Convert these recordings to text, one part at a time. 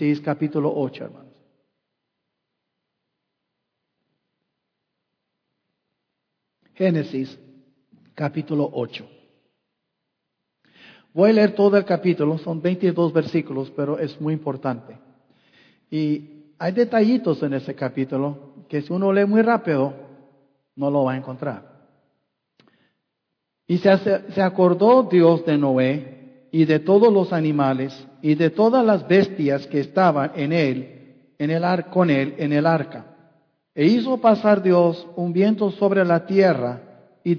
Génesis capítulo 8, hermanos. Génesis capítulo 8. Voy a leer todo el capítulo, son 22 versículos, pero es muy importante. Y hay detallitos en ese capítulo que si uno lee muy rápido, no lo va a encontrar. Y se acordó Dios de Noé y de todos los animales y de todas las bestias que estaban con él en el arca. E hizo pasar Dios un viento sobre la tierra y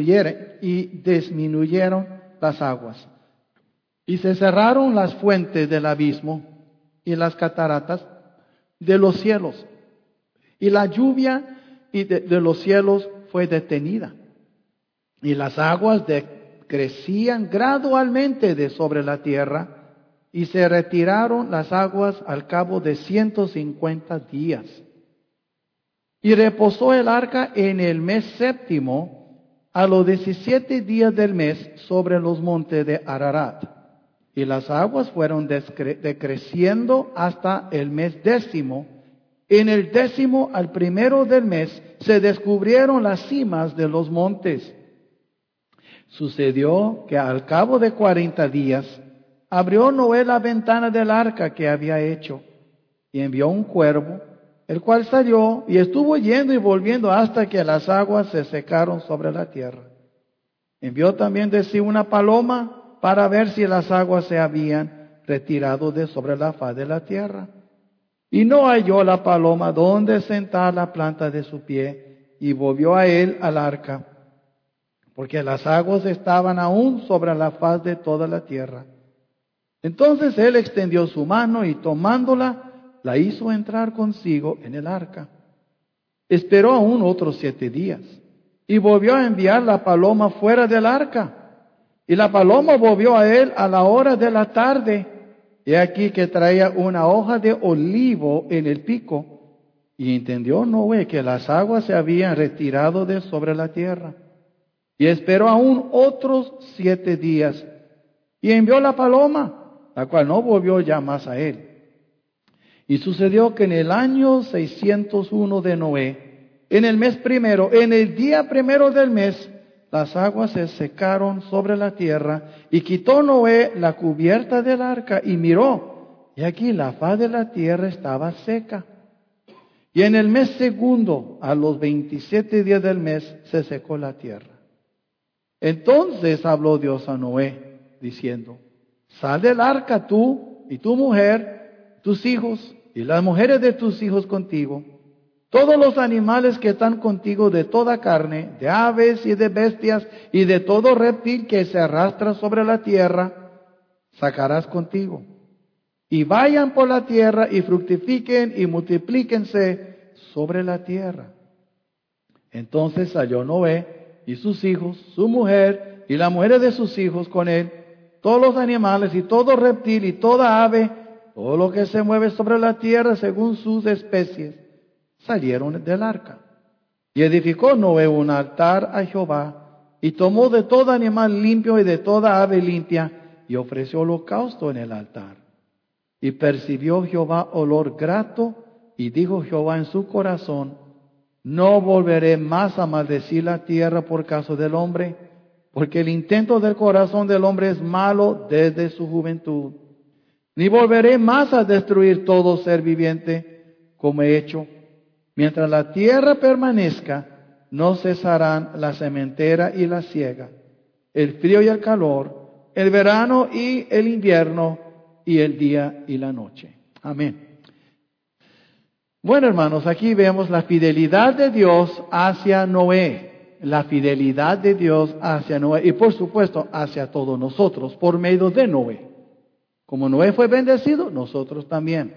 disminuyeron las aguas. Y se cerraron las fuentes del abismo y las cataratas de los cielos. Y la lluvia de los cielos fue detenida. Y las aguas crecían gradualmente de sobre la tierra. Y se retiraron las aguas al cabo de 150 días. Y reposó el arca en el mes séptimo, a los 17 días del mes, sobre los montes de Ararat. Y las aguas fueron decreciendo hasta el mes décimo. En el décimo al primero del mes se descubrieron las cimas de los montes. Sucedió que al cabo de 40 días abrió Noé la ventana del arca que había hecho y envió un cuervo, el cual salió y estuvo yendo y volviendo hasta que las aguas se secaron sobre la tierra. Envió también de sí una paloma para ver si las aguas se habían retirado de sobre la faz de la tierra. Y no halló la paloma donde sentar la planta de su pie, y volvió a él al arca, porque las aguas estaban aún sobre la faz de toda la tierra. Entonces él extendió su mano y tomándola, la hizo entrar consigo en el arca. Esperó aún otros 7 días, y volvió a enviar la paloma fuera del arca. Y la paloma volvió a él a la hora de la tarde. Y aquí que traía una hoja de olivo en el pico. Y entendió Noé que las aguas se habían retirado de sobre la tierra. Y esperó aún otros 7 días. Y envió la paloma, la cual no volvió ya más a él. Y sucedió que en el año 601 de Noé, en el mes primero, en el día primero del mes, las aguas se secaron sobre la tierra, y quitó Noé la cubierta del arca y miró, y aquí la faz de la tierra estaba seca. Y en el mes segundo, a los 27 días del mes, se secó la tierra. Entonces habló Dios a Noé, diciendo: sal del arca tú y tu mujer, tus hijos y las mujeres de tus hijos contigo, todos los animales que están contigo de toda carne, de aves y de bestias y de todo reptil que se arrastra sobre la tierra, sacarás contigo. Y vayan por la tierra y fructifiquen y multiplíquense sobre la tierra. Entonces salió Noé y sus hijos, su mujer y las mujeres de sus hijos con él, todos los animales y todo reptil y toda ave, todo lo que se mueve sobre la tierra según sus especies, salieron del arca. Y edificó Noé un altar a Jehová, y tomó de todo animal limpio y de toda ave limpia, y ofreció holocausto en el altar. Y percibió Jehová olor grato, y dijo Jehová en su corazón: no volveré más a maldecir la tierra por causa del hombre, porque el intento del corazón del hombre es malo desde su juventud. Ni volveré más a destruir todo ser viviente, como he hecho. Mientras la tierra permanezca, no cesarán la sementera y la siega, el frío y el calor, el verano y el invierno, y el día y la noche. Amén. Bueno, hermanos, aquí vemos la fidelidad de Dios hacia Noé. La fidelidad de Dios hacia Noé y por supuesto hacia todos nosotros por medio de Noé. Como Noé fue bendecido, nosotros también.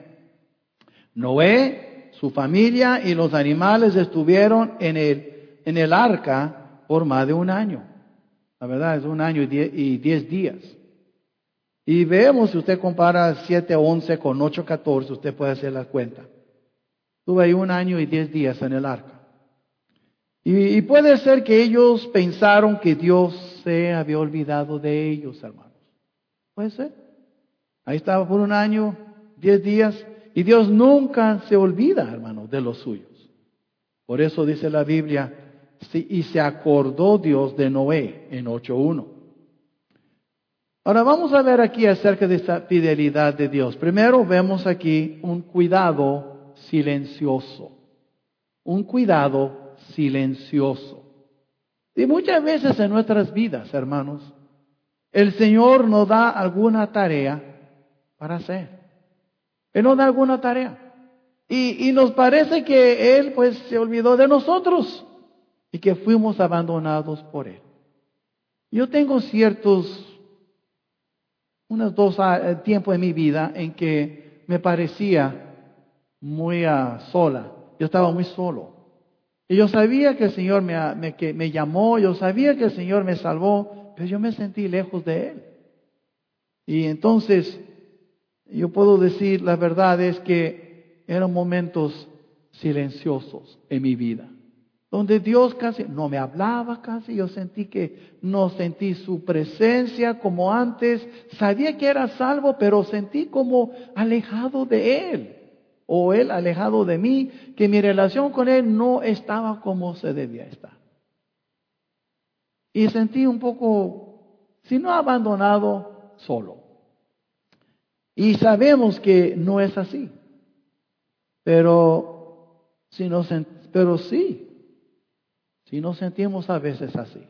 Noé, su familia y los animales estuvieron en el arca por más de 1 año. La verdad es 1 año y 10 días. Y vemos, si usted compara 7:11 con 8:14, usted puede hacer la cuenta. Estuve ahí 1 año y 10 días en el arca. Y puede ser que ellos pensaron que Dios se había olvidado de ellos, hermanos. Puede ser. Ahí estaba por 1 año, 10 días. Y Dios nunca se olvida, hermanos, de los suyos. Por eso dice la Biblia, y se acordó Dios de Noé en 8:1. Ahora vamos a ver aquí acerca de esta fidelidad de Dios. Primero vemos aquí un cuidado silencioso. Un cuidado silencioso. Y muchas veces en nuestras vidas, hermanos, el Señor nos da alguna tarea para hacer. Él nos da alguna tarea. Y nos parece que Él pues se olvidó de nosotros y que fuimos abandonados por Él. Yo tengo unos 2 tiempos en mi vida en que me parecía muy sola. Yo estaba muy solo. Y yo sabía que el Señor me llamó, yo sabía que el Señor me salvó, pero yo me sentí lejos de Él. Y entonces, yo puedo decir, la verdad es que eran momentos silenciosos en mi vida, donde Dios casi no me hablaba casi, yo sentí que no sentí su presencia como antes, sabía que era salvo, pero sentí como alejado de Él, o Él alejado de mí, que mi relación con Él no estaba como se debía estar. Y sentí un poco, si no abandonado, solo. Y sabemos que no es así. Pero sí, nos sentimos a veces así.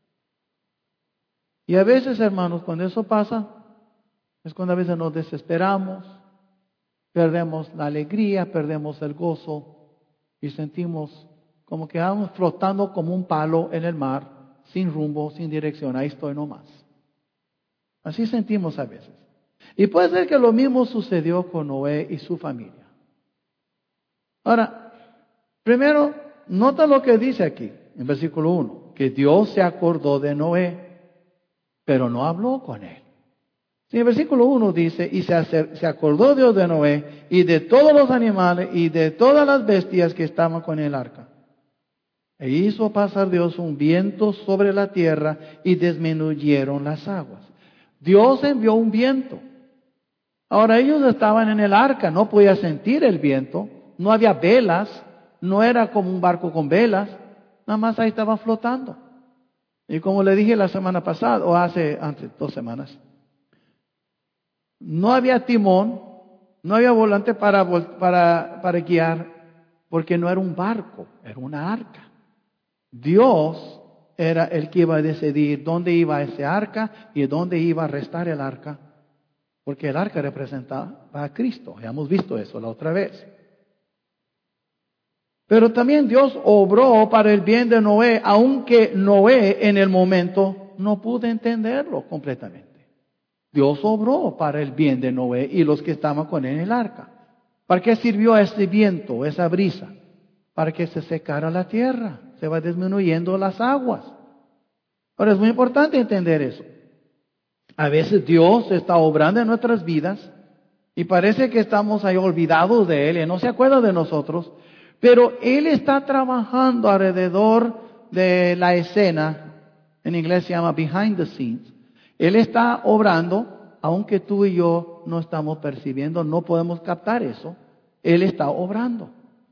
Y a veces, hermanos, cuando eso pasa, es cuando a veces nos desesperamos, perdemos la alegría, perdemos el gozo y sentimos como que vamos flotando como un palo en el mar, sin rumbo, sin dirección. Ahí estoy nomás. Así sentimos a veces. Y puede ser que lo mismo sucedió con Noé y su familia. Ahora, primero, nota lo que dice aquí, en versículo 1, que Dios se acordó de Noé, pero no habló con él. En el versículo 1 dice, y se acordó Dios de Noé y de todos los animales y de todas las bestias que estaban con el arca. E hizo pasar Dios un viento sobre la tierra y disminuyeron las aguas. Dios envió un viento. Ahora ellos estaban en el arca, no podían sentir el viento, no había velas, no era como un barco con velas, nada más ahí estaban flotando. Y como le dije la semana pasada, o antes 2 semanas, no había timón, no había volante para guiar, porque no era un barco, era una arca. Dios era el que iba a decidir dónde iba ese arca y dónde iba a restar el arca. Porque el arca representaba a Cristo. Ya hemos visto eso la otra vez. Pero también Dios obró para el bien de Noé, aunque Noé en el momento no pudo entenderlo completamente. Dios obró para el bien de Noé y los que estaban con él en el arca. ¿Para qué sirvió ese viento, esa brisa? Para que se secara la tierra, se va disminuyendo las aguas. Ahora es muy importante entender eso. A veces Dios está obrando en nuestras vidas y parece que estamos ahí olvidados de Él y no se acuerda de nosotros, pero Él está trabajando alrededor de la escena, en inglés se llama behind the scenes. Él está obrando, aunque tú y yo no estamos percibiendo, no podemos captar eso, Él está obrando.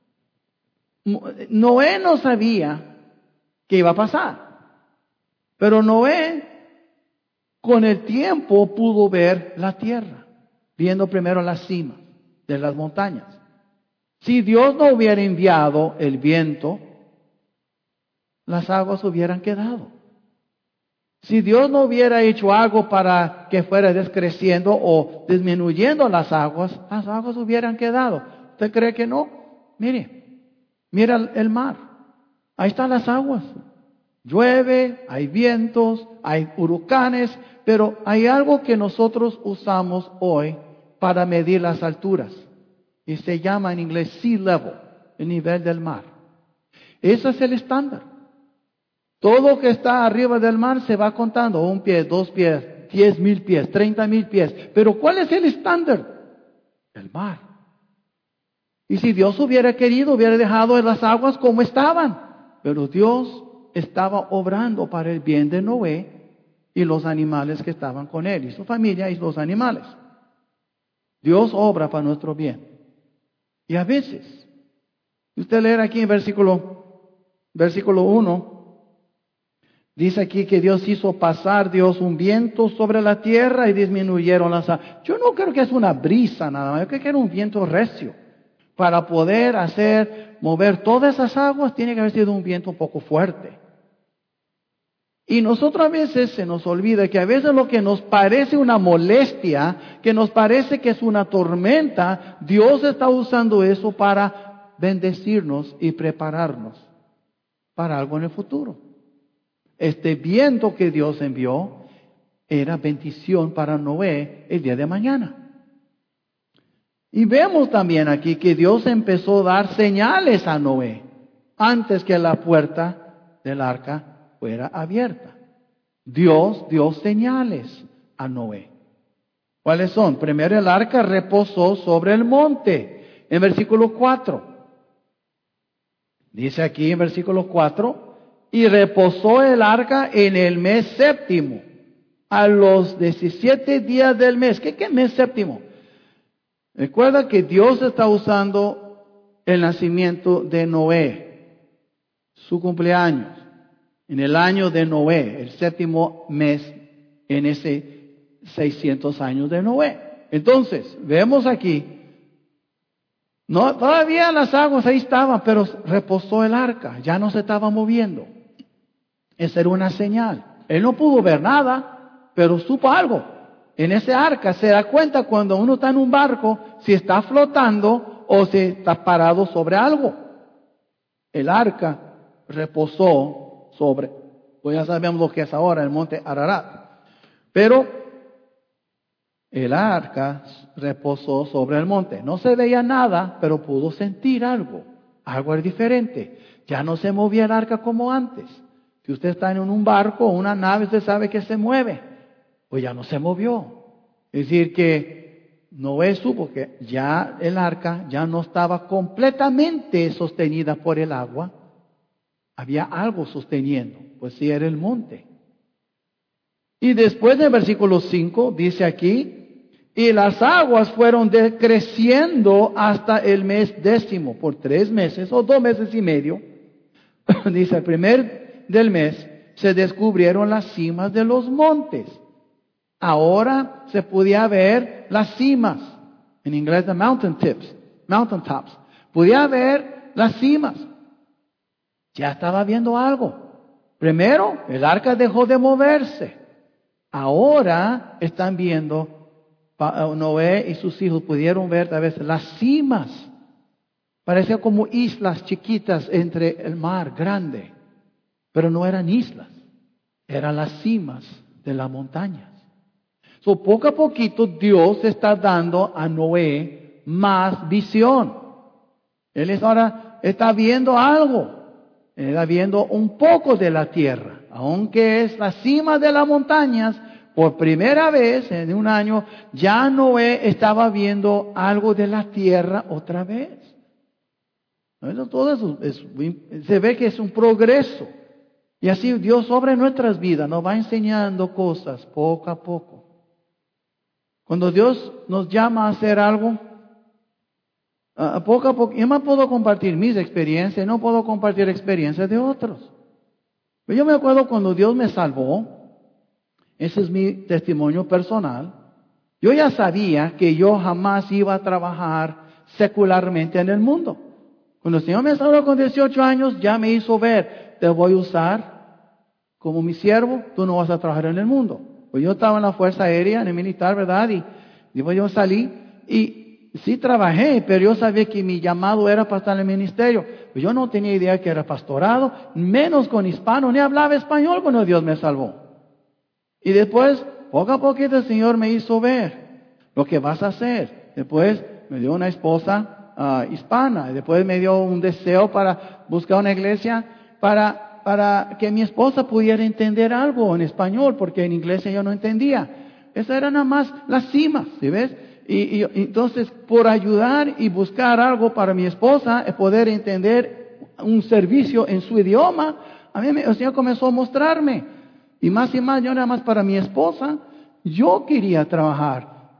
Noé no sabía qué iba a pasar, pero Noé con el tiempo pudo ver la tierra, viendo primero la cima de las montañas. Si Dios no hubiera enviado el viento, las aguas hubieran quedado. Si Dios no hubiera hecho algo para que fuera descreciendo o disminuyendo las aguas hubieran quedado. ¿Usted cree que no? Mira el mar. Ahí están las aguas. Llueve, hay vientos, hay huracanes, pero hay algo que nosotros usamos hoy para medir las alturas. Y se llama en inglés sea level, el nivel del mar. Ese es el estándar. Todo lo que está arriba del mar se va contando, 1 pie, 2 pies, 10,000 pies, 30,000 pies. Pero ¿cuál es el estándar? El mar. Y si Dios hubiera querido, hubiera dejado las aguas como estaban. Pero Dios estaba obrando para el bien de Noé y los animales que estaban con él, y su familia y los animales. Dios obra para nuestro bien. Y a veces, usted lee aquí en versículo 1, dice aquí que Dios hizo pasar un viento sobre la tierra y disminuyeron las aguas. Yo no creo que es una brisa nada más, yo creo que era un viento recio. Para poder mover todas esas aguas, tiene que haber sido un viento un poco fuerte. Y nosotros a veces se nos olvida que a veces lo que nos parece una molestia, que nos parece que es una tormenta, Dios está usando eso para bendecirnos y prepararnos para algo en el futuro. Este viento que Dios envió era bendición para Noé el día de mañana. Y vemos también aquí que Dios empezó a dar señales a Noé antes que la puerta del arca fuera abierta. Dios dio señales a Noé. ¿Cuáles son? Primero, el arca reposó sobre el monte. En versículo 4. Dice aquí en versículo 4, y reposó el arca en el mes séptimo, a los 17 días del mes. ¿Qué mes séptimo? Recuerda que Dios está usando el nacimiento de Noé, su cumpleaños, en el año de Noé, el séptimo mes en ese 600 años de Noé. Entonces, vemos aquí, no, todavía las aguas ahí estaban, pero reposó el arca, ya no se estaba moviendo. Esa era una señal. Él no pudo ver nada, pero supo algo. En ese arca se da cuenta cuando uno está en un barco, si está flotando o si está parado sobre algo. El arca reposó sobre, pues ya sabemos lo que es ahora el monte Ararat. Pero el arca reposó sobre el monte. No se veía nada, pero pudo sentir algo. Algo es diferente. Ya no se movía el arca como antes. Si usted está en un barco o una nave, usted sabe que se mueve. Pues ya no se movió. Es decir que Noé supo que ya el arca ya no estaba completamente sostenida por el agua. Había algo sosteniendo, pues sí era el monte. Y después del versículo 5 dice aquí, y las aguas fueron decreciendo hasta el mes 10, por 3 meses o 2 meses y medio. Dice, el primer del mes se descubrieron las cimas de los montes. Ahora se podía ver las cimas, en inglés the mountain tops. Podía ver las cimas. Ya estaba viendo algo. Primero, el arca dejó de moverse. Ahora están viendo, Noé y sus hijos pudieron ver tal vez las cimas. Parecía como islas chiquitas entre el mar grande. Pero no eran islas, eran las cimas de las montañas. Poco a poquito Dios está dando a Noé más visión. Él ahora está viendo algo. Él está viendo un poco de la tierra. Aunque es la cima de las montañas, por primera vez en un año, ya Noé estaba viendo algo de la tierra otra vez. Todo eso se ve que es un progreso. Y así Dios obra en nuestras vidas, nos va enseñando cosas poco a poco. Cuando Dios nos llama a hacer algo, poco a poco, yo no puedo compartir mis experiencias, no puedo compartir experiencias de otros. Pero yo me acuerdo cuando Dios me salvó, ese es mi testimonio personal, yo ya sabía que yo jamás iba a trabajar secularmente en el mundo. Cuando el Señor me salvó con 18 años, ya me hizo ver, te voy a usar como mi siervo, tú no vas a trabajar en el mundo. Pues yo estaba en la Fuerza Aérea, en el militar, ¿verdad? Y después yo salí y sí trabajé, pero yo sabía que mi llamado era para estar en el ministerio. Pues yo no tenía idea que era pastorado, menos con hispano, ni hablaba español cuando Dios me salvó. Y después, poco a poquito el Señor me hizo ver lo que vas a hacer. Después me dio una esposa hispana, y después me dio un deseo para buscar una iglesia para que mi esposa pudiera entender algo en español, porque en inglés yo no entendía. Esas eran nada más las cimas, ¿sí ves? Y entonces, por ayudar y buscar algo para mi esposa, poder entender un servicio en su idioma, a mí el Señor comenzó a mostrarme. Y más, yo nada más para mi esposa, yo quería trabajar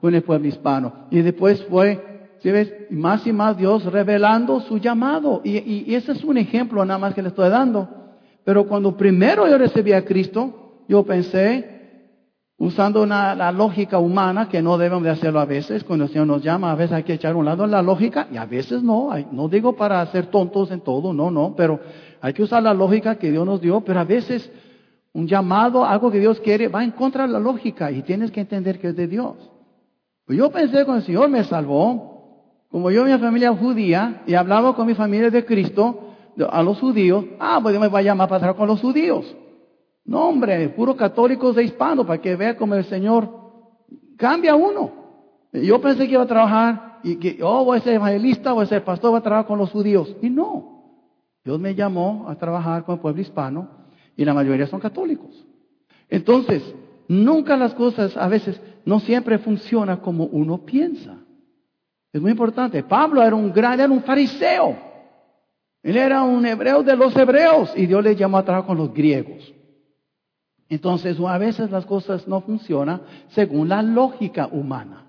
con el pueblo hispano. Y después fue, ¿sí ves? Más y más Dios revelando su llamado. Y ese es un ejemplo nada más que le estoy dando. Pero cuando primero yo recibí a Cristo, yo pensé, usando la lógica humana, que no debemos de hacerlo a veces, cuando el Señor nos llama, a veces hay que echar a un lado la lógica, y a veces no. No digo para ser tontos en todo, no, pero hay que usar la lógica que Dios nos dio, pero a veces un llamado, algo que Dios quiere, va en contra de la lógica, y tienes que entender que es de Dios. Pues yo pensé cuando el Señor me salvó, como yo mi familia judía, y hablaba con mi familia de Cristo, a los judíos, pues Dios me va a llamar para trabajar con los judíos. No, hombre, puros católicos de hispano, para que vea cómo el Señor cambia a uno. Yo pensé que iba a trabajar, y que, voy a ser evangelista, voy a ser pastor, voy a trabajar con los judíos. Y no. Dios me llamó a trabajar con el pueblo hispano, y la mayoría son católicos. Entonces, nunca las cosas, a veces, no siempre funcionan como uno piensa. Es muy importante. Pablo era un fariseo. Él era un hebreo de los hebreos, y Dios le llamó a trabajar con los griegos. Entonces, a veces las cosas no funcionan según la lógica humana.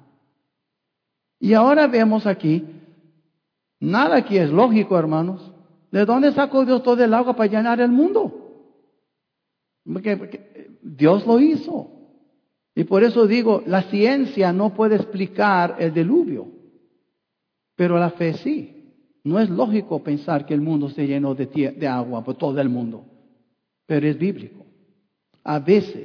Y ahora vemos aquí, nada aquí es lógico, hermanos. ¿De dónde sacó Dios todo el agua para llenar el mundo? Porque Dios lo hizo. Y por eso digo, la ciencia no puede explicar el diluvio, pero la fe sí. No es lógico pensar que el mundo se llenó de agua por todo el mundo, pero es bíblico. A veces,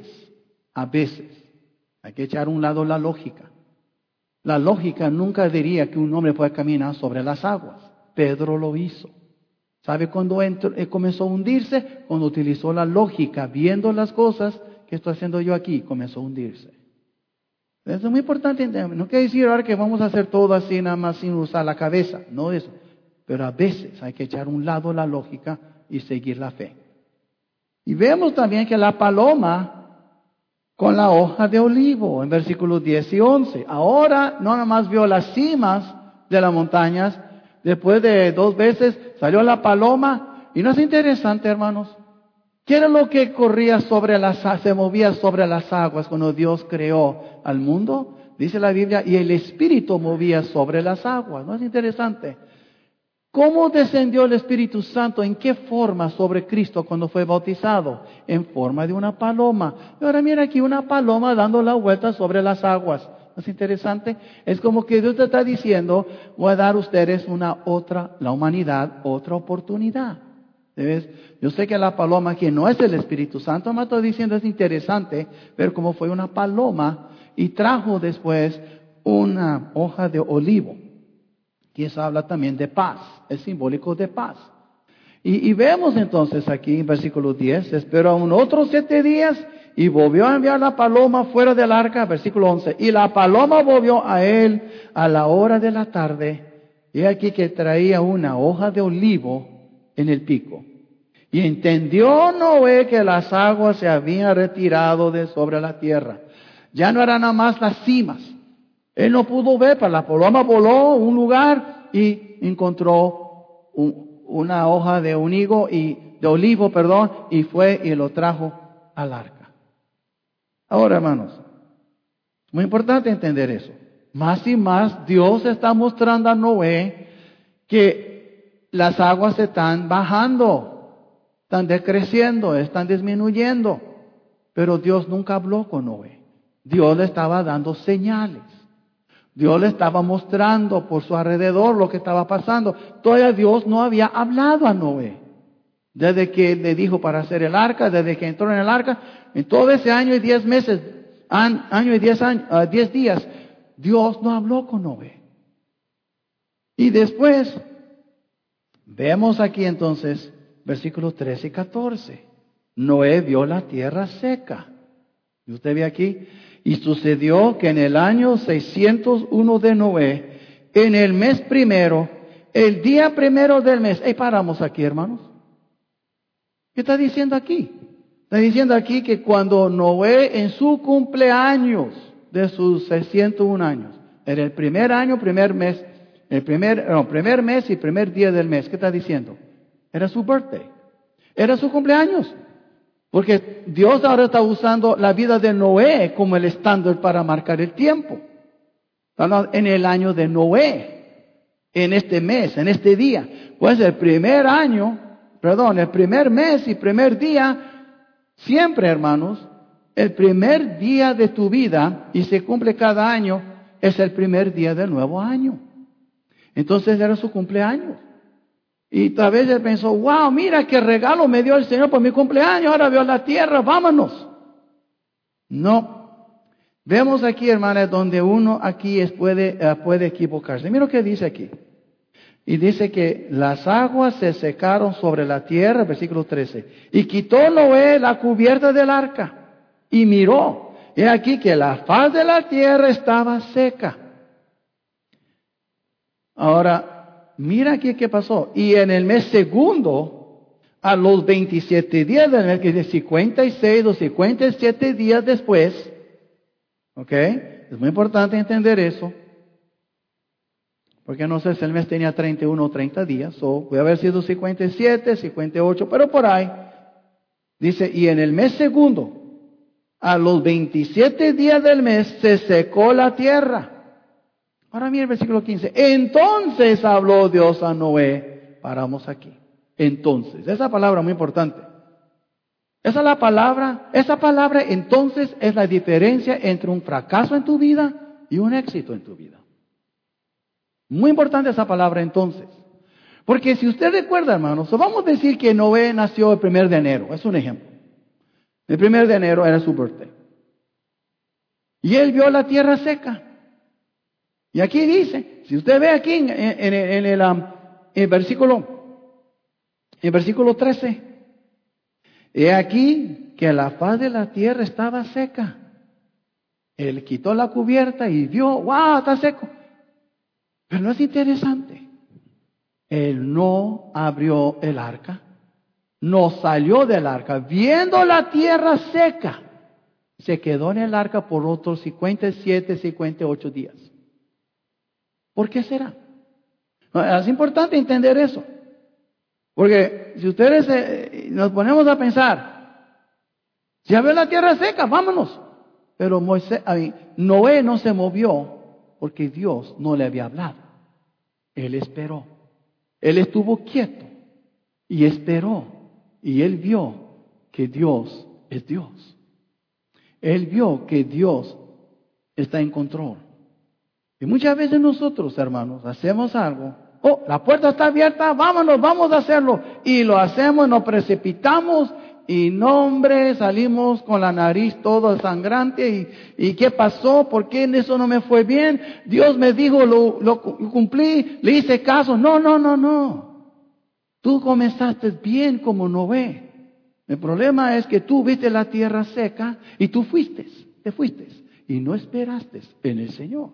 hay que echar a un lado la lógica. La lógica nunca diría que un hombre puede caminar sobre las aguas. Pedro lo hizo. ¿Sabe cuándo comenzó a hundirse? Cuando utilizó la lógica, viendo las cosas que estoy haciendo yo aquí, comenzó a hundirse. Eso es muy importante entender. No quiere decir ahora que vamos a hacer todo así nada más sin usar la cabeza. No eso. Pero a veces hay que echar a un lado la lógica y seguir la fe. Y vemos también que la paloma con la hoja de olivo, en versículos 10 y 11. Ahora no nada más vio las cimas de las montañas, después de 2 veces salió la paloma. Y no es interesante, hermanos. ¿Qué era lo que corría se movía sobre las aguas cuando Dios creó al mundo? Dice la Biblia, y el Espíritu movía sobre las aguas. ¿No es interesante? ¿Cómo descendió el Espíritu Santo? ¿En qué forma sobre Cristo cuando fue bautizado? En forma de una paloma. Y ahora mira aquí una paloma dando la vuelta sobre las aguas. ¿No es interesante? Es como que Dios te está diciendo, voy a dar a ustedes la humanidad, otra oportunidad. ¿Ves? Yo sé que la paloma aquí no es el Espíritu Santo, me estoy diciendo, es interesante ver cómo fue una paloma y trajo después una hoja de olivo. Y eso habla también de paz, es simbólico de paz. Y vemos entonces aquí en versículo 10, esperó aún otros 7 días y volvió a enviar la paloma fuera del arca, versículo 11. Y la paloma volvió a él a la hora de la tarde, y aquí que traía una hoja de olivo en el pico. Y entendió Noé que las aguas se habían retirado de sobre la tierra. Ya no eran nada más las cimas. Él no pudo ver, pero la paloma voló a un lugar y encontró una hoja de olivo y fue y lo trajo al arca. Ahora, hermanos, es muy importante entender eso. Más y más Dios está mostrando a Noé que las aguas se están bajando, están decreciendo, están disminuyendo. Pero Dios nunca habló con Noé. Dios le estaba dando señales. Dios le estaba mostrando por su alrededor lo que estaba pasando. Todavía Dios no había hablado a Noé. Desde que le dijo para hacer el arca, desde que entró en el arca, en todo ese año y 10 meses, año y 10 días, Dios no habló con Noé. Y después, vemos aquí entonces, versículos 13 y 14. Noé vio la tierra seca. ¿Y usted ve aquí? Y sucedió que en el año 601 de Noé, en el mes primero, el día primero del mes. Paramos aquí, hermanos. ¿Qué está diciendo aquí? Está diciendo aquí que cuando Noé, en su cumpleaños de sus 601 años, era el primer año, primer mes y primer día del mes. ¿Qué está diciendo? Era su birthday. Era su cumpleaños. Porque Dios ahora está usando la vida de Noé como el estándar para marcar el tiempo. En el año de Noé, en este mes, en este día. Pues el primer mes y primer día, siempre, hermanos, el primer día de tu vida, y se cumple cada año, es el primer día del nuevo año. Entonces era su cumpleaños. Y tal vez él pensó, wow, mira qué regalo me dio el Señor por mi cumpleaños, ahora veo la tierra, vámonos. No. Vemos aquí, hermanas, donde uno aquí puede equivocarse. Mira lo que dice aquí. Y dice que las aguas se secaron sobre la tierra, versículo 13. Y quitó Noé la cubierta del arca y miró. Y aquí que la faz de la tierra estaba seca. Ahora, mira aquí qué pasó. Y en el mes segundo, a los 27 días del mes, que es 56 o 57 días después, ¿ok? Es muy importante entender eso. Porque no sé si el mes tenía 31 o 30 días, o puede haber sido 57, 58, pero por ahí. Dice, y en el mes segundo, a los 27 días del mes, se secó la tierra. Ahora mira el versículo 15. Entonces habló Dios a Noé. Paramos aquí. Entonces, esa palabra es muy importante. Esa palabra entonces es la diferencia entre un fracaso en tu vida y un éxito en tu vida. Muy importante esa palabra entonces. Porque si usted recuerda, hermanos, vamos a decir que Noé nació el 1 de enero. Es un ejemplo. El 1 de enero era su birthday. Y él vio la tierra seca. Y aquí dice, si usted ve aquí en el versículo 13, he aquí que la faz de la tierra estaba seca. Él quitó la cubierta y vio, wow, está seco. Pero no es interesante. Él no abrió el arca, no salió del arca, viendo la tierra seca, se quedó en el arca por otros 57, 58 días. ¿Por qué será? Es importante entender eso. Porque si ustedes nos ponemos a pensar, si abrió la tierra seca, vámonos. Pero Noé no se movió porque Dios no le había hablado. Él esperó. Él estuvo quieto y esperó. Y él vio que Dios es Dios. Él vio que Dios está en control. Y muchas veces nosotros, hermanos, hacemos algo. Oh, la puerta está abierta, vámonos, vamos a hacerlo. Y lo hacemos, nos precipitamos y no, hombre, salimos con la nariz todo sangrante. ¿Y qué pasó? ¿Por qué eso no me fue bien? Dios me dijo, lo cumplí, le hice caso. No. Tú comenzaste bien como Noé. El problema es que tú viste la tierra seca y tú te fuiste. Y no esperaste en el Señor.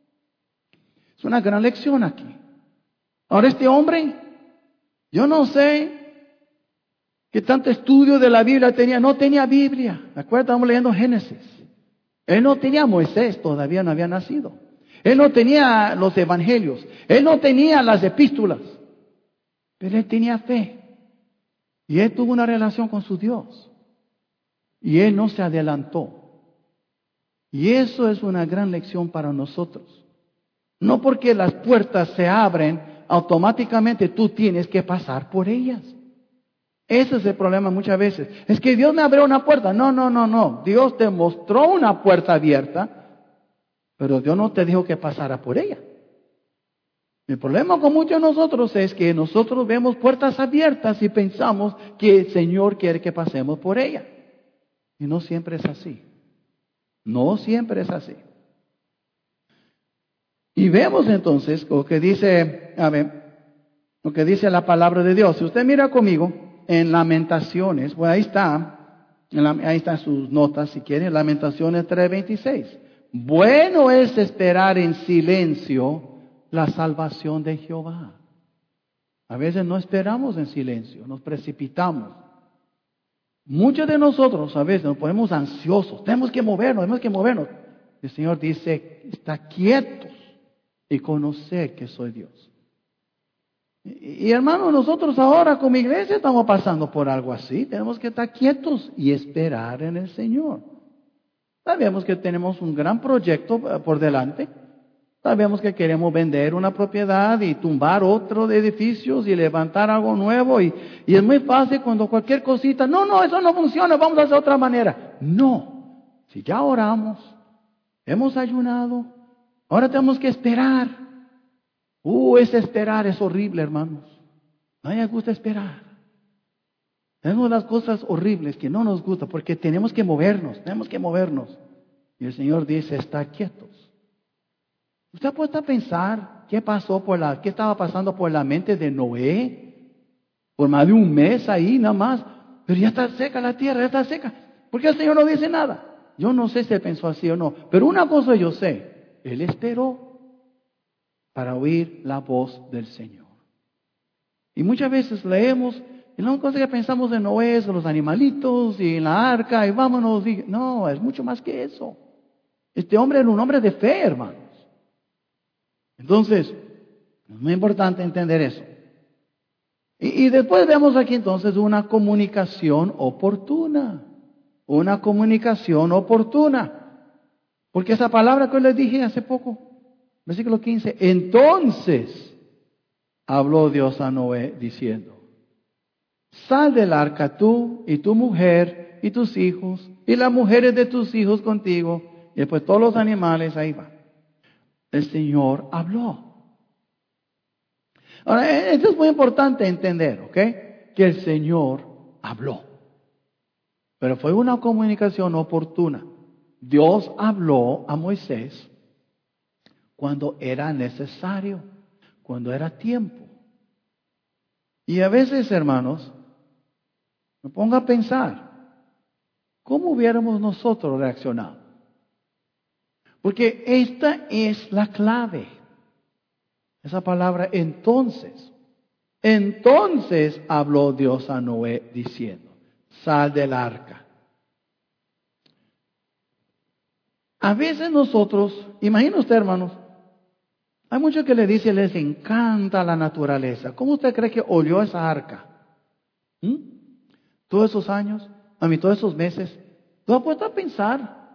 Es una gran lección aquí. Ahora este hombre, yo no sé qué tanto estudio de la Biblia tenía. No tenía Biblia. ¿De acuerdo? Estamos leyendo Génesis. Él no tenía Moisés, todavía no había nacido. Él no tenía los evangelios. Él no tenía las epístolas. Pero él tenía fe. Y él tuvo una relación con su Dios. Y él no se adelantó. Y eso es una gran lección para nosotros. No porque las puertas se abren, automáticamente tú tienes que pasar por ellas. Ese es el problema muchas veces. Es que Dios me abrió una puerta. No. Dios te mostró una puerta abierta, pero Dios no te dijo que pasara por ella. El problema con muchos de nosotros es que nosotros vemos puertas abiertas y pensamos que el Señor quiere que pasemos por ella. Y no siempre es así. No siempre es así. Y vemos entonces lo que dice la palabra de Dios. Si usted mira conmigo en Lamentaciones, pues ahí están sus notas si quieren, Lamentaciones 3:26. Bueno es esperar en silencio la salvación de Jehová. A veces no esperamos en silencio, nos precipitamos. Muchos de nosotros a veces nos ponemos ansiosos, tenemos que movernos. El Señor dice, está quietos y conocer que soy Dios. Y hermanos, nosotros ahora como iglesia estamos pasando por algo así. Tenemos que estar quietos y esperar en el Señor. Sabemos que tenemos un gran proyecto por delante. Sabemos que queremos vender una propiedad y tumbar otro de edificios y levantar algo nuevo. Y es muy fácil cuando cualquier cosita, no, eso no funciona, vamos a hacer de otra manera. No, si ya oramos, hemos ayunado, ahora tenemos que esperar. Ese esperar es horrible, hermanos. A mí me gusta esperar. Tenemos las cosas horribles que no nos gusta porque tenemos que movernos. Y el Señor dice, está quietos. ¿Usted ha puesto a pensar qué estaba pasando por la mente de Noé? Por más de un mes ahí nada más. Pero ya está seca la tierra, ya está seca. ¿Por qué el Señor no dice nada? Yo no sé si él pensó así o no. Pero una cosa yo sé. Él esperó para oír la voz del Señor. Y muchas veces leemos, y la cosa que pensamos de Noé es los animalitos y en la arca y vámonos. No, es mucho más que eso. Este hombre era un hombre de fe, hermanos. Entonces, es muy importante entender eso. Y después vemos aquí entonces una comunicación oportuna. Una comunicación oportuna. Porque esa palabra que les dije hace poco, versículo 15, entonces habló Dios a Noé diciendo, sal del arca tú y tu mujer y tus hijos y las mujeres de tus hijos contigo y después todos los animales, ahí va. El Señor habló. Ahora, esto es muy importante entender, ¿ok? Que el Señor habló. Pero fue una comunicación oportuna. Dios habló a Moisés cuando era necesario, cuando era tiempo. Y a veces, hermanos, me pongo a pensar, ¿cómo hubiéramos nosotros reaccionado? Porque esta es la clave. Esa palabra entonces. Entonces habló Dios a Noé diciendo, sal del arca. A veces nosotros, imagina usted, hermanos, hay muchos que le dicen, les encanta la naturaleza. ¿Cómo usted cree que olió esa arca? Todos esos años, todos esos meses. ¿Tú has puesto a pensar?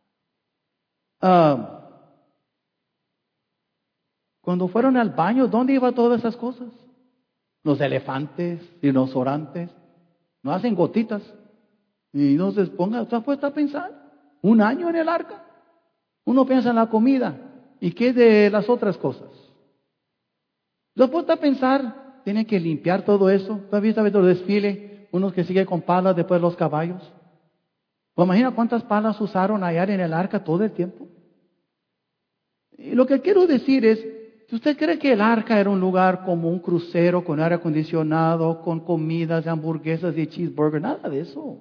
Cuando fueron al baño, ¿dónde iban todas esas cosas? Los elefantes, rinocerontes, no hacen gotitas. Y no se ponga, ¿usted ha puesto a pensar? ¿Un año en el arca? Uno piensa en la comida. ¿Y qué de las otras cosas? ¿Usted ha puesto a pensar? Tienen que limpiar todo eso. ¿Tú has visto los desfiles? Unos que siguen con palas después de los caballos. ¿Pues imagina cuántas palas usaron allá en el arca todo el tiempo? Y lo que quiero decir es, si usted cree que el arca era un lugar como un crucero con aire acondicionado, con comidas, hamburguesas y cheeseburger, nada de eso.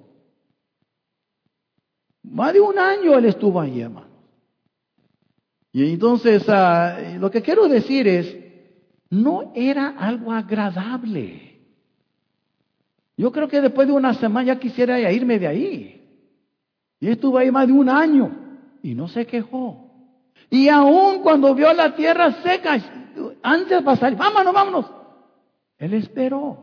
Más de un año él estuvo allí, hermano. Y entonces, lo que quiero decir es, no era algo agradable. Yo creo que después de una semana ya quisiera irme de ahí. Y estuvo ahí más de un año y no se quejó. Y aún cuando vio la tierra seca, antes de pasar, vámonos. Él esperó.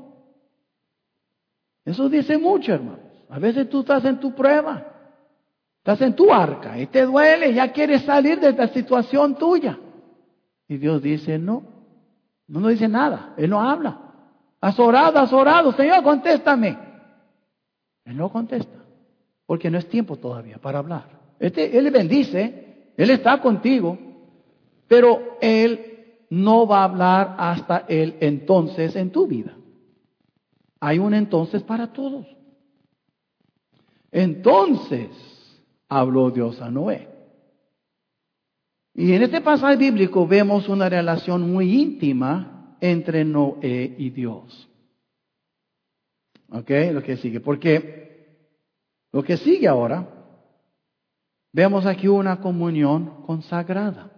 Eso dice mucho, hermanos. A veces tú estás en tu prueba, estás en tu arca y te duele, ya quieres salir de esta situación tuya. Y Dios dice, no dice nada, Él no habla. Has orado, Señor, contéstame. Él no contesta, porque no es tiempo todavía para hablar. Él bendice, Él está contigo, pero Él no va a hablar hasta el entonces en tu vida. Hay un entonces para todos. Entonces habló Dios a Noé. Y en este pasaje bíblico vemos una relación muy íntima entre Noé y Dios. ¿Ok? Lo que sigue. Porque lo que sigue ahora, vemos aquí una comunión consagrada.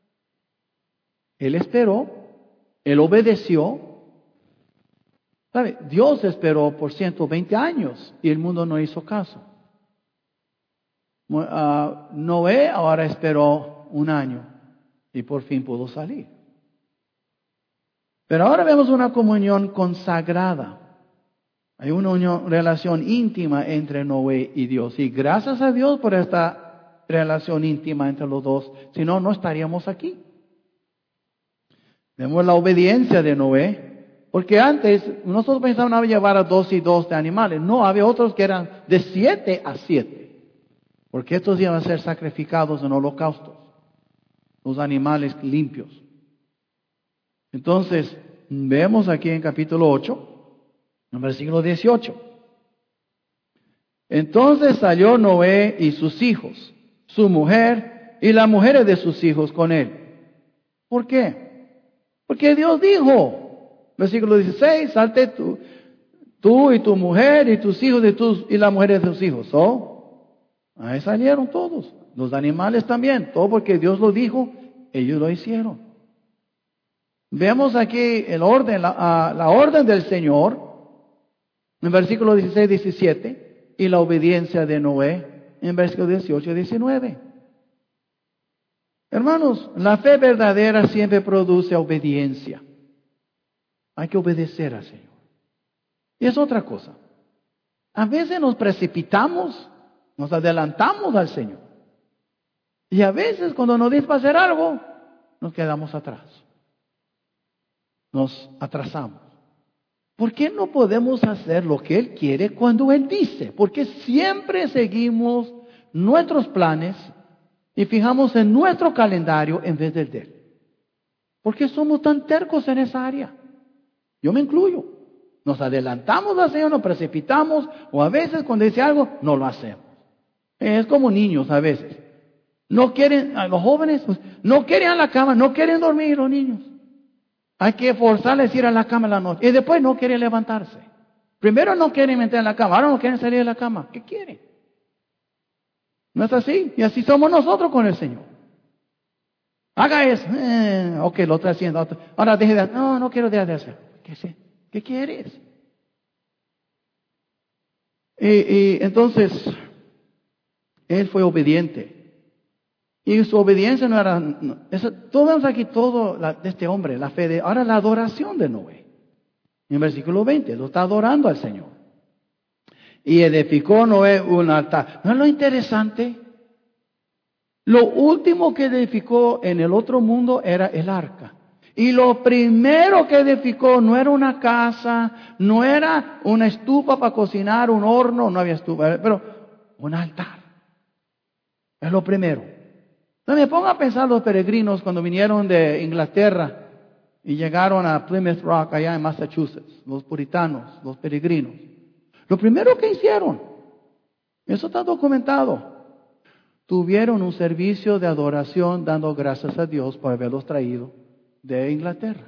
Él esperó, él obedeció. ¿Sabe? Dios esperó por 120 años y el mundo no hizo caso. Noé ahora esperó un año y por fin pudo salir. Pero ahora vemos una comunión consagrada. Hay una relación íntima entre Noé y Dios. Y gracias a Dios por esta relación íntima entre los dos. Si no, no estaríamos aquí. Vemos la obediencia de Noé, porque antes nosotros pensábamos llevar a 2 y 2 de animales. No, había otros que eran de 7 a 7, porque estos iban a ser sacrificados en holocaustos, los animales limpios. Entonces, vemos aquí en capítulo 8, en versículo 18. Entonces salió Noé y sus hijos, su mujer y las mujeres de sus hijos con él. ¿Por qué? Porque Dios dijo, versículo 16, salte tú y tu mujer y tus hijos y las mujeres de tus hijos. Ahí salieron todos, los animales también, todo porque Dios lo dijo, ellos lo hicieron. Vemos aquí el orden, la orden del Señor, en versículo 16, 17, y la obediencia de Noé, en versículo 18 y 19. Hermanos, la fe verdadera siempre produce obediencia. Hay que obedecer al Señor. Y es otra cosa. A veces nos precipitamos, nos adelantamos al Señor. Y a veces cuando nos dice para hacer algo, nos quedamos atrás. Nos atrasamos. ¿Por qué no podemos hacer lo que Él quiere cuando Él dice? Porque siempre seguimos nuestros planes y fijamos en nuestro calendario en vez del de Él. ¿Por qué somos tan tercos en esa área? Yo me incluyo. Nos adelantamos al Señor, nos precipitamos, o a veces cuando dice algo, no lo hacemos. Es como niños a veces. No quieren, los jóvenes, pues, no quieren ir a la cama, no quieren dormir los niños. Hay que forzarles a ir a la cama en la noche. Y después no quieren levantarse. Primero no quieren meter en la cama, ahora no quieren salir de la cama. ¿Qué quieren? ¿No es así? Y así somos nosotros con el Señor. Haga eso. Ok, lo está haciendo. Ahora deje de hacer. No quiero dejar de hacer. ¿Qué quieres? Y entonces, él fue obediente. Y su obediencia no era... Todo vemos aquí todo de este hombre, la fe de... Ahora la adoración de Noé. En versículo 20, lo está adorando al Señor. Y edificó Noé un altar. ¿No es lo interesante? Lo último que edificó en el otro mundo era el arca. Y lo primero que edificó no era una casa, no era una estufa para cocinar, un horno, no había estufa, pero un altar. Es lo primero. No me ponga a pensar los peregrinos cuando vinieron de Inglaterra y llegaron a Plymouth Rock allá en Massachusetts, los puritanos, los peregrinos. Lo primero que hicieron, eso está documentado, tuvieron un servicio de adoración dando gracias a Dios por haberlos traído de Inglaterra.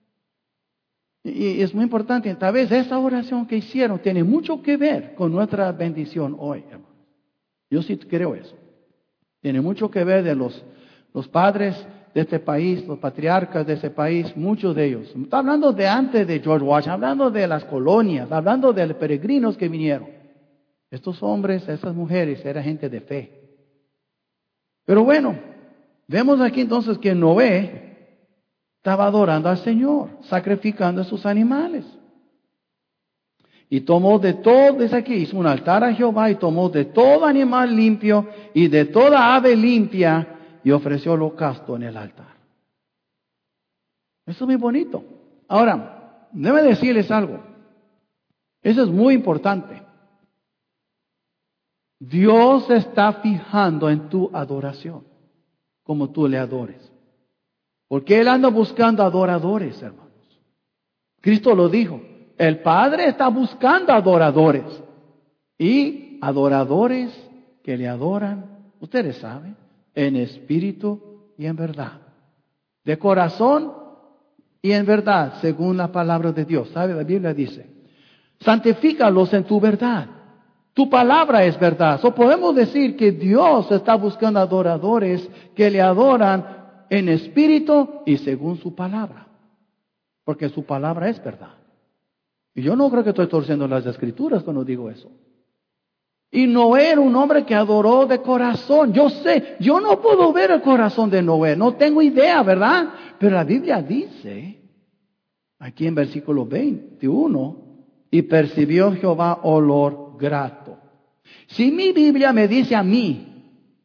Y es muy importante, tal vez esa oración que hicieron tiene mucho que ver con nuestra bendición hoy, hermano. Yo sí creo eso. Tiene mucho que ver de los padres de este país, los patriarcas de ese país, muchos de ellos. Está hablando de antes de George Washington, hablando de las colonias, hablando de los peregrinos que vinieron. Estos hombres, esas mujeres, eran gente de fe. Pero bueno, vemos aquí entonces que Noé estaba adorando al Señor, sacrificando a sus animales. Y tomó de todo, dice aquí, hizo un altar a Jehová y tomó de todo animal limpio y de toda ave limpia y ofreció holocausto en el altar. Eso es muy bonito. Ahora, debe decirles algo. Eso es muy importante. Dios se está fijando en tu adoración, como tú le adores. Porque Él anda buscando adoradores, hermanos. Cristo lo dijo. El Padre está buscando adoradores. Y adoradores que le adoran, ustedes saben, en espíritu y en verdad. De corazón y en verdad, según la palabra de Dios. ¿Sabe? La Biblia dice, santifícalos en tu verdad. Tu palabra es verdad. So podemos decir que Dios está buscando adoradores que le adoran en espíritu y según su palabra. Porque su palabra es verdad. Y yo no creo que estoy torciendo las escrituras cuando digo eso. Y Noé era un hombre que adoró de corazón. Yo sé, yo no puedo ver el corazón de Noé. No tengo idea, ¿verdad? Pero la Biblia dice, aquí en versículo 21, y percibió Jehová olor grato. Si mi Biblia me dice a mí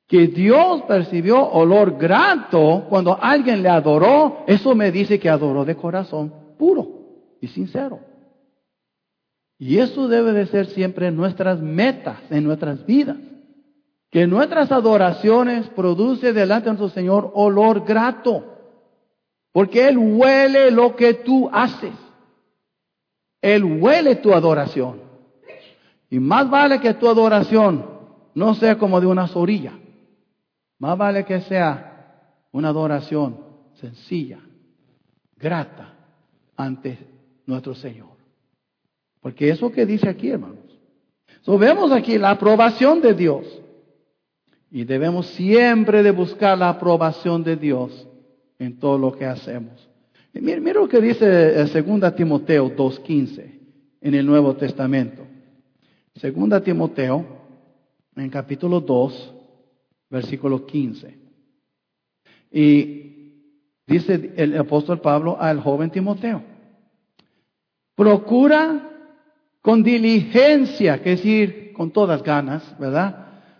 que Dios percibió olor grato cuando alguien le adoró, eso me dice que adoró de corazón puro y sincero. Y eso debe de ser siempre nuestras metas en nuestras vidas. Que nuestras adoraciones produce delante de nuestro Señor olor grato. Porque Él huele lo que tú haces. Él huele tu adoración. Y más vale que tu adoración no sea como de una zorilla. Más vale que sea una adoración sencilla, grata ante nuestro Señor. Porque eso que dice aquí, hermanos. Vemos aquí la aprobación de Dios. Y debemos siempre de buscar la aprobación de Dios en todo lo que hacemos. Y mira lo que dice 2 Timoteo 2:15 en el Nuevo Testamento. 2 Timoteo, en capítulo 2, versículo 15. Y dice el apóstol Pablo al joven Timoteo: procura con diligencia, que es decir, con todas ganas, ¿verdad?,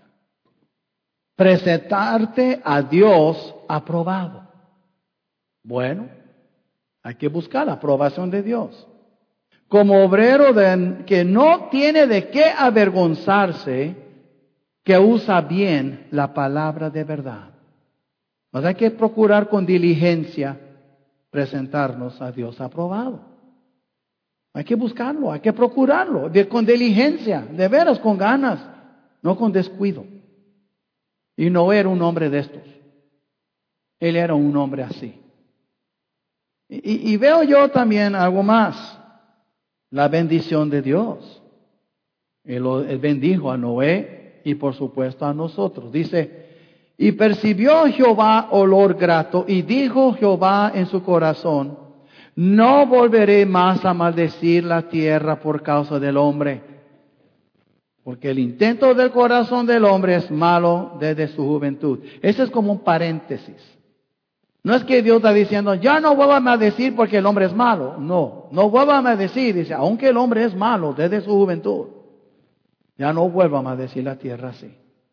presentarte a Dios aprobado. Bueno, hay que buscar la aprobación de Dios. Como obrero que no tiene de qué avergonzarse, que usa bien la palabra de verdad. Pues hay que procurar con diligencia presentarnos a Dios aprobado. Hay que buscarlo, hay que procurarlo, con diligencia, de veras, con ganas, no con descuido. Y no era un hombre de estos. Él era un hombre así. Y veo yo también algo más. La bendición de Dios. Él bendijo a Noé y por supuesto a nosotros. Dice: y percibió Jehová olor grato, y dijo Jehová en su corazón: no volveré más a maldecir la tierra por causa del hombre. Porque el intento del corazón del hombre es malo desde su juventud. Ese es como un paréntesis. No es que Dios está diciendo, ya no vuelvan a decir porque el hombre es malo. No, no vuelvan a decir, dice, aunque el hombre es malo desde su juventud, ya no vuelvan a decir la tierra así.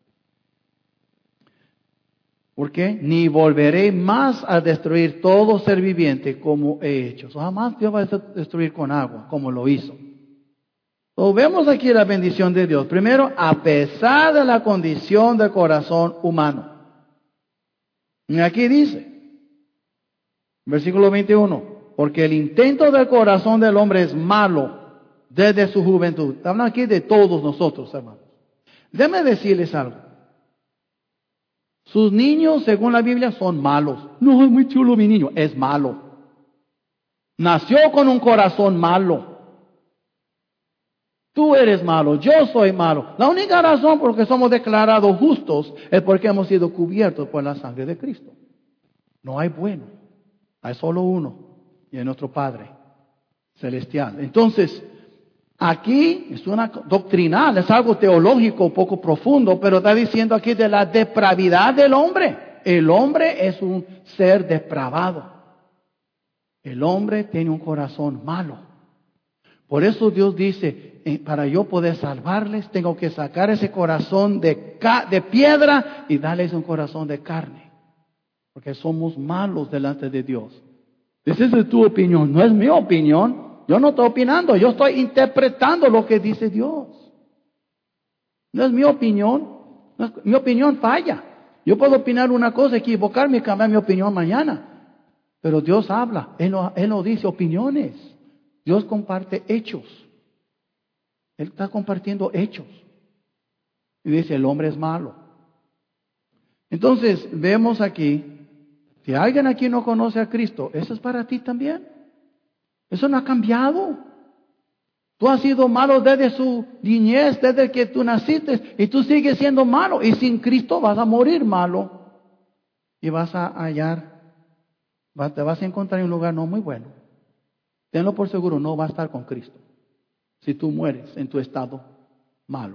¿Por qué? Ni volveré más a destruir todo ser viviente como he hecho. Jamás Dios va a destruir con agua, como lo hizo. Vemos aquí la bendición de Dios. Primero, a pesar de la condición del corazón humano. Y aquí dice, versículo 21, porque el intento del corazón del hombre es malo desde su juventud. Hablan aquí de todos nosotros, hermanos. Déjenme decirles algo. Sus niños, según la Biblia, son malos. No, es muy chulo mi niño. Es malo. Nació con un corazón malo. Tú eres malo, yo soy malo. La única razón por la que somos declarados justos es porque hemos sido cubiertos por la sangre de Cristo. No hay bueno, hay solo uno, y es nuestro Padre celestial. Entonces, aquí es una doctrinal, es algo teológico poco profundo, pero está diciendo aquí de la depravidad del hombre. El hombre es un ser depravado. El hombre tiene un corazón malo. Por eso Dios dice, para yo poder salvarles, tengo que sacar ese corazón de piedra y darles un corazón de carne. Porque somos malos delante de Dios. Esa es tu opinión, no es mi opinión. Yo no estoy opinando, yo estoy interpretando lo que dice Dios. No es mi opinión, mi opinión falla. Yo puedo opinar una cosa, equivocarme y cambiar mi opinión mañana. Pero Dios habla, Él no dice opiniones. Dios comparte hechos. Él está compartiendo hechos. Y dice, el hombre es malo. Entonces, vemos aquí, si alguien aquí no conoce a Cristo, eso es para ti también. Eso no ha cambiado. Tú has sido malo desde su niñez, desde que tú naciste, y tú sigues siendo malo. Y sin Cristo vas a morir malo. Y vas a te vas a encontrar en un lugar no muy bueno. Tenlo por seguro, no va a estar con Cristo si tú mueres en tu estado malo.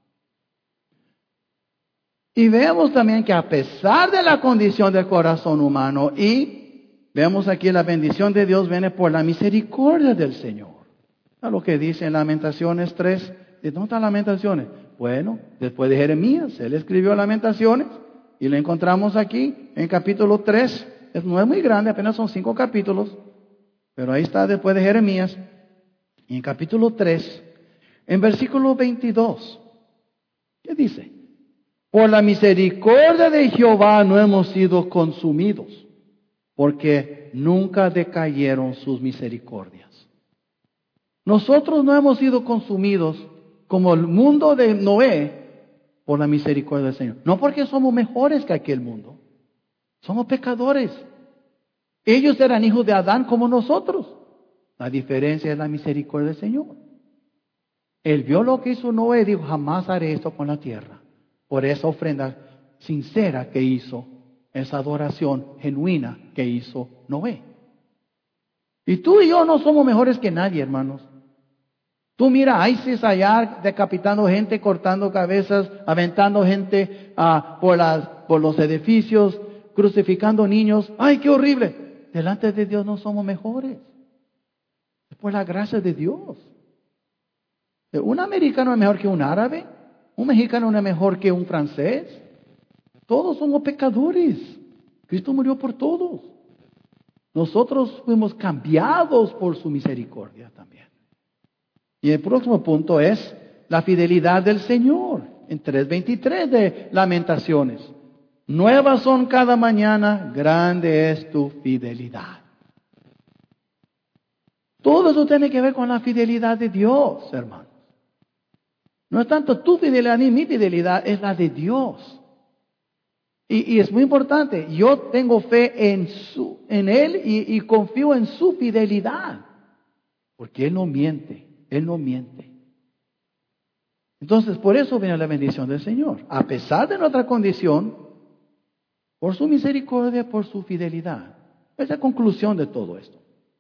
Y vemos también que a pesar de la condición del corazón humano, y vemos aquí la bendición de Dios viene por la misericordia del Señor. A lo que dice en Lamentaciones 3, ¿dónde están Lamentaciones? Bueno, después de Jeremías, él escribió Lamentaciones y lo encontramos aquí en capítulo 3. No es muy grande, apenas son 5 capítulos, pero ahí está después de Jeremías. Y en capítulo 3, en versículo 22, ¿qué dice? Por la misericordia de Jehová no hemos sido consumidos, porque nunca decayeron sus misericordias. Nosotros no hemos sido consumidos como el mundo de Noé por la misericordia del Señor. No porque somos mejores que aquel mundo. Somos pecadores. Ellos eran hijos de Adán como nosotros. La diferencia es la misericordia del Señor. Él vio lo que hizo Noé y dijo, jamás haré esto con la tierra. Por esa ofrenda sincera que hizo, esa adoración genuina que hizo Noé. Y tú y yo no somos mejores que nadie, hermanos. Tú mira a ISIS allá decapitando gente, cortando cabezas, aventando gente por los edificios, crucificando niños. ¡Ay, qué horrible! Delante de Dios no somos mejores. Es por la gracia de Dios. Un americano es mejor que un árabe. Un mexicano no es mejor que un francés. Todos somos pecadores. Cristo murió por todos. Nosotros fuimos cambiados por su misericordia también. Y el próximo punto es la fidelidad del Señor. En 3:23 de Lamentaciones. Nuevas son cada mañana, grande es tu fidelidad. Todo eso tiene que ver con la fidelidad de Dios, hermanos. No es tanto tu fidelidad ni mi fidelidad, es la de Dios. Y es muy importante, yo tengo fe en Él y confío en su fidelidad. Porque Él no miente, Él no miente. Entonces, por eso viene la bendición del Señor. A pesar de nuestra condición, por su misericordia, por su fidelidad. Es la conclusión de todo esto.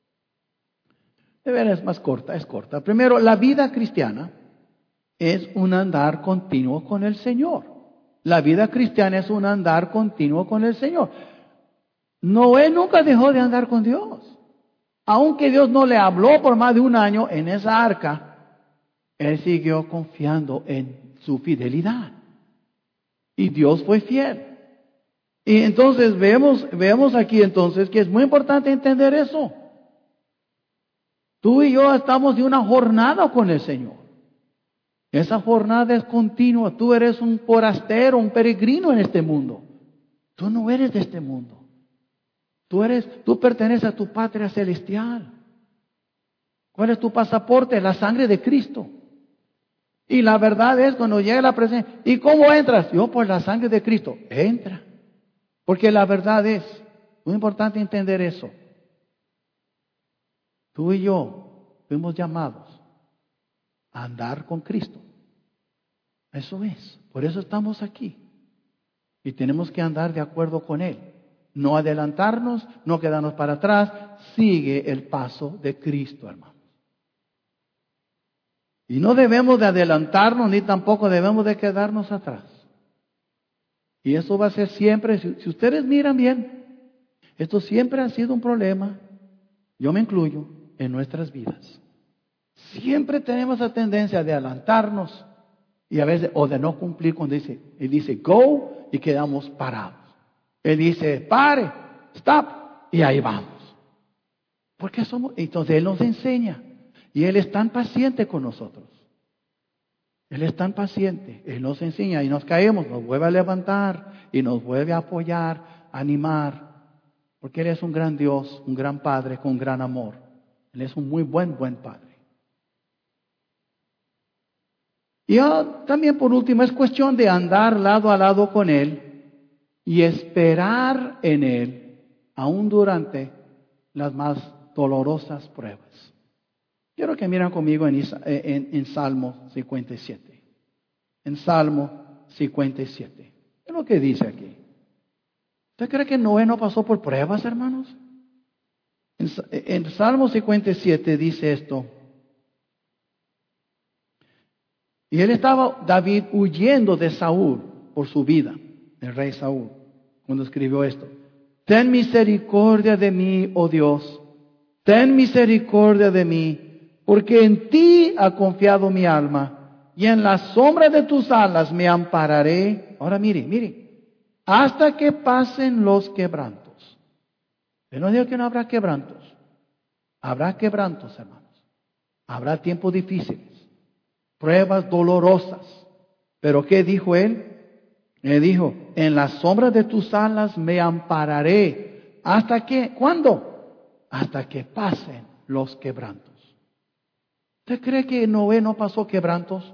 De veras es más corta, es corta. Primero, la vida cristiana es un andar continuo con el Señor. La vida cristiana es un andar continuo con el Señor. Noé nunca dejó de andar con Dios. Aunque Dios no le habló por más de un año en esa arca, él siguió confiando en su fidelidad. Y Dios fue fiel. Y entonces vemos aquí entonces que es muy importante entender eso. Tú y yo estamos de una jornada con el Señor. Esa jornada es continua. Tú eres un forastero, un peregrino en este mundo. Tú no eres de este mundo. Tú perteneces a tu patria celestial. ¿Cuál es tu pasaporte? La sangre de Cristo. Y la verdad es cuando llega la presencia. ¿Y cómo entras? Yo por la sangre de Cristo. Entra. Porque la verdad es muy importante entender eso. Tú y yo fuimos llamados a andar con Cristo. Eso es. Por eso estamos aquí. Y tenemos que andar de acuerdo con Él. No adelantarnos, no quedarnos para atrás. Sigue el paso de Cristo, hermanos. Y no debemos de adelantarnos, ni tampoco debemos de quedarnos atrás. Y eso va a ser siempre, si ustedes miran bien, esto siempre ha sido un problema, yo me incluyo, en nuestras vidas. Siempre tenemos la tendencia de adelantarnos y a veces, o de no cumplir cuando Él dice go y quedamos parados. Él dice pare, stop y ahí vamos. Porque entonces Él nos enseña y Él es tan paciente con nosotros. Él es tan paciente, Él nos enseña y nos caemos, nos vuelve a levantar y nos vuelve a apoyar, animar. Porque Él es un gran Dios, un gran Padre con gran amor. Él es un muy buen Padre. Y también por último es cuestión de andar lado a lado con Él y esperar en Él, aún durante las más dolorosas pruebas. Quiero que miren conmigo en Salmo 57. En Salmo 57. ¿Qué es lo que dice aquí? ¿Usted cree que Noé no pasó por pruebas, hermanos? En Salmo 57 dice esto. Y David huyendo de Saúl por su vida, el rey Saúl, cuando escribió esto. Ten misericordia de mí, oh Dios, ten misericordia de mí, porque en ti ha confiado mi alma, y en la sombra de tus alas me ampararé. Ahora mire, hasta que pasen los quebrantos. Yo no digo que no habrá quebrantos. Habrá quebrantos, hermanos. Habrá tiempos difíciles, pruebas dolorosas. Pero ¿qué dijo él? Él dijo, en la sombra de tus alas me ampararé. ¿Hasta qué? ¿Cuándo? Hasta que pasen los quebrantos. ¿Usted cree que Noé no pasó quebrantos?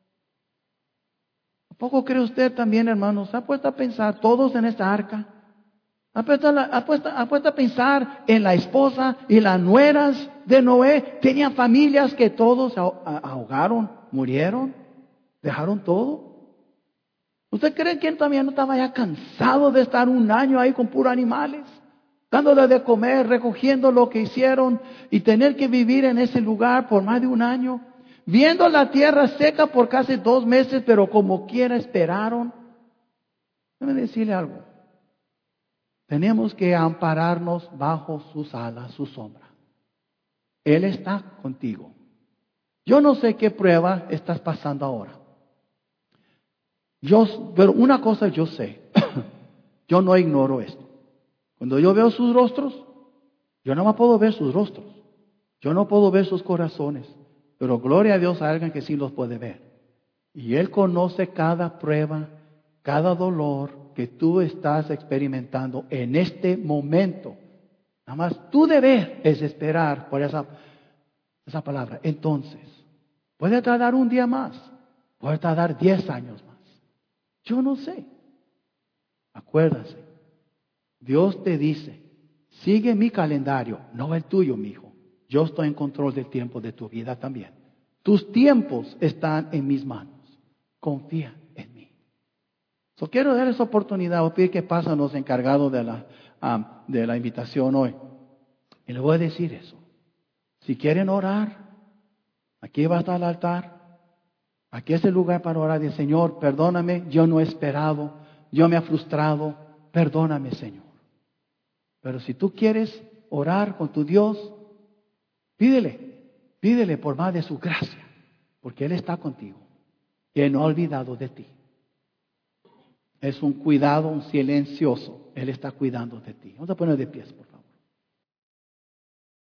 ¿A poco cree usted también, hermanos? ¿Ha puesto a pensar todos en esta arca? ¿Ha puesto a pensar en la esposa y las nueras de Noé? Tenían familias que todos ahogaron, murieron, dejaron todo. ¿Usted cree que él también no estaba ya cansado de estar un año ahí con puros animales? Dándole de comer, recogiendo lo que hicieron y tener que vivir en ese lugar por más de un año. Viendo la tierra seca por casi 2 meses, pero como quiera esperaron. Déjame decirle algo. Tenemos que ampararnos bajo sus alas, su sombra. Él está contigo. Yo no sé qué prueba estás pasando ahora. Pero una cosa yo sé. Yo no ignoro esto. Cuando yo veo sus rostros, yo no más puedo ver sus rostros. Yo no puedo ver sus corazones. Pero gloria a Dios a alguien que sí los puede ver. Y Él conoce cada prueba, cada dolor que tú estás experimentando en este momento. Nada más tu deber es esperar por esa palabra. Entonces, puede tardar un día más, puede tardar 10 años más. Yo no sé. Acuérdase, Dios te dice, sigue mi calendario, no el tuyo, mi hijo. Yo estoy en control del tiempo de tu vida también. Tus tiempos están en mis manos. Confía en mí. Quiero dar esa oportunidad. Voy a pedir que pasen los encargados de la invitación hoy. Y le voy a decir eso. Si quieren orar, aquí va a estar el altar. Aquí es el lugar para orar. Dice, Señor, perdóname, yo no he esperado. Yo me he frustrado. Perdóname, Señor. Pero si tú quieres orar con tu Dios, pídele por más de su gracia, porque Él está contigo y Él no ha olvidado de ti. Es un cuidado, un silencioso. Él está cuidando de ti. Vamos a poner de pies, por favor.